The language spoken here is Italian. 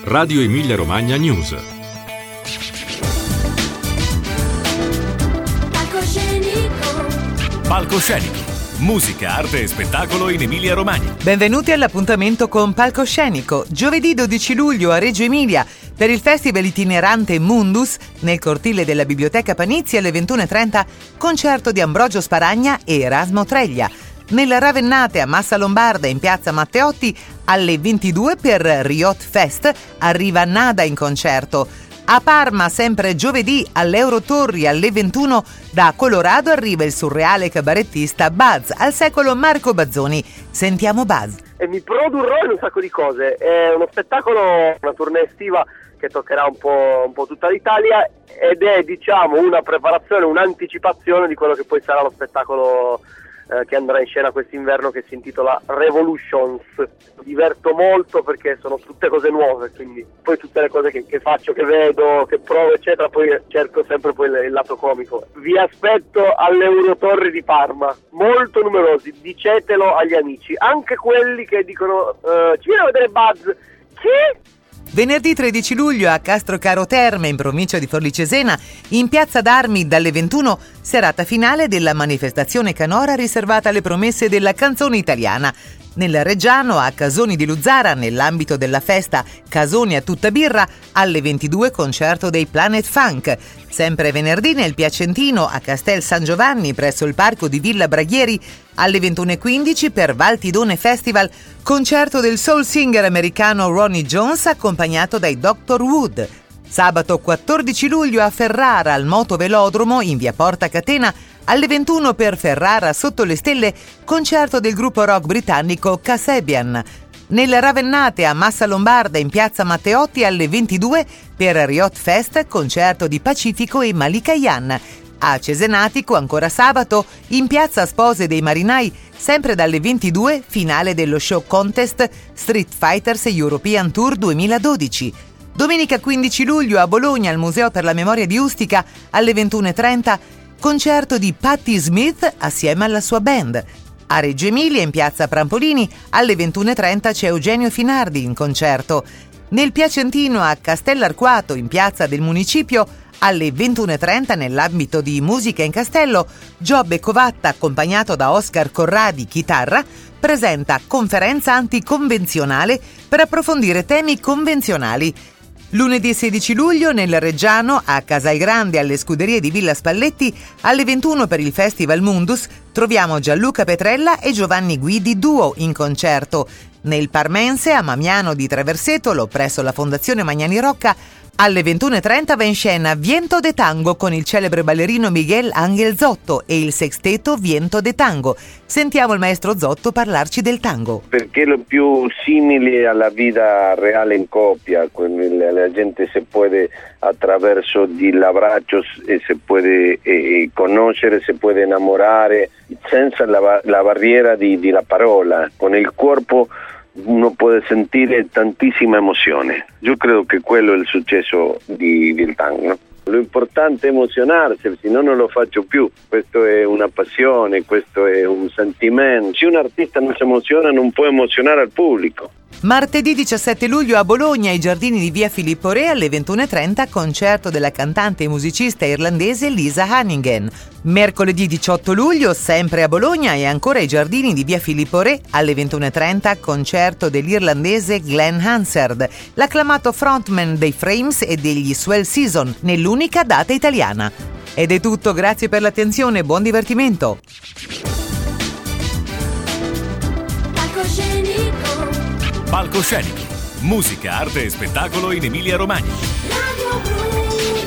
Radio Emilia Romagna News. Palcoscenico. Musica, arte e spettacolo in Emilia Romagna. Benvenuti all'appuntamento con Palcoscenico. Giovedì 12 luglio a Reggio Emilia per il festival itinerante Mundus nel cortile della Biblioteca Panizzi alle 21:30 concerto di Ambrogio Sparagna e Erasmo Treglia. Nella Ravennate a Massa Lombarda in piazza Matteotti alle 22 per Riot Fest arriva Nada in concerto. A Parma, sempre giovedì, all'Eurotorri alle 21, da Colorado arriva il surreale cabarettista Buzz, al secolo Marco Bazzoni. Sentiamo Buzz. E mi produrrò in un sacco di cose. È uno spettacolo, una tournée estiva che toccherà un po' tutta l'Italia ed è, diciamo, una preparazione, un'anticipazione di quello che poi sarà lo spettacolo che andrà in scena quest'inverno, che si intitola Revolutions. Mi diverto molto perché sono tutte cose nuove, quindi poi tutte le cose che faccio, che vedo, che provo eccetera, poi cerco sempre poi il lato comico. Vi aspetto all'Eurotorri di Parma, molto numerosi, dicetelo agli amici, anche quelli che dicono ci viene a vedere Buzz. Chi? Venerdì 13 luglio a Castrocaro Terme, in provincia di Forlì Cesena, in piazza d'Armi dalle 21, serata finale della manifestazione canora riservata alle promesse della canzone italiana. Nel Reggiano, a Casoni di Luzzara, nell'ambito della festa Casoni a tutta birra, alle 22 concerto dei Planet Funk. Sempre venerdì nel Piacentino, a Castel San Giovanni, presso il parco di Villa Braghieri, alle 21:15 per Valtidone Festival, concerto del soul singer americano Ronnie Jones accompagnato dai Dr. Wood. Sabato 14 luglio a Ferrara, al Motovelodromo, in via Porta Catena, alle 21 per Ferrara sotto le stelle, concerto del gruppo rock britannico Kasabian. Nelle Ravennate a Massa Lombarda in piazza Matteotti alle 22 per Riot Fest, concerto di Pacifico e Malika Yan. A Cesenatico, ancora sabato, in piazza Spose dei Marinai, sempre dalle 22, finale dello show contest Street Fighters European Tour 2012. Domenica 15 luglio a Bologna, al Museo per la Memoria di Ustica, alle 21:30, concerto di Patti Smith assieme alla sua band. A Reggio Emilia, in piazza Prampolini, alle 21:30 c'è Eugenio Finardi in concerto. Nel Piacentino, a Castellarquato, in piazza del Municipio, alle 21:30, nell'ambito di Musica in Castello, Giobbe Covatta, accompagnato da Oscar Corradi, chitarra, presenta conferenza anticonvenzionale per approfondire temi convenzionali. Lunedì 16 luglio nel Reggiano, a Casalgrande alle Scuderie di Villa Spalletti, alle 21 per il Festival Mundus, troviamo Gianluca Petrella e Giovanni Guidi Duo in concerto. Nel Parmense, a Mamiano di Traversetolo, presso la Fondazione Magnani Rocca, alle 21:30 va in scena Viento de Tango con il celebre ballerino Miguel Ángel Zotto e il sexteto Viento de Tango. Sentiamo il maestro Zotto parlarci del tango. Perché lo più simile alla vita reale in coppia, la gente si può attraverso l'abbraccio si può conoscere, si può innamorare senza la barriera di la parola, con il corpo uno può sentire tantissima emozione. Io credo che quello è il successo del tango, no? Lo importante è emozionarsi, se no non lo faccio più. Questo è una passione, questo è un sentimento. Se un artista non si emoziona, non può emozionare al pubblico. Martedì 17 luglio a Bologna, ai giardini di via Filippo Re, alle 21:30, concerto della cantante e musicista irlandese Lisa Hannigan. Mercoledì 18 luglio, sempre a Bologna e ancora ai giardini di via Filippo Re, alle 21:30, concerto dell'irlandese Glenn Hansard, l'acclamato frontman dei Frames e degli Swell Season, nell'unica data italiana. Ed è tutto, grazie per l'attenzione e buon divertimento. Palcoscenico. Musica, arte e spettacolo in Emilia Romagna.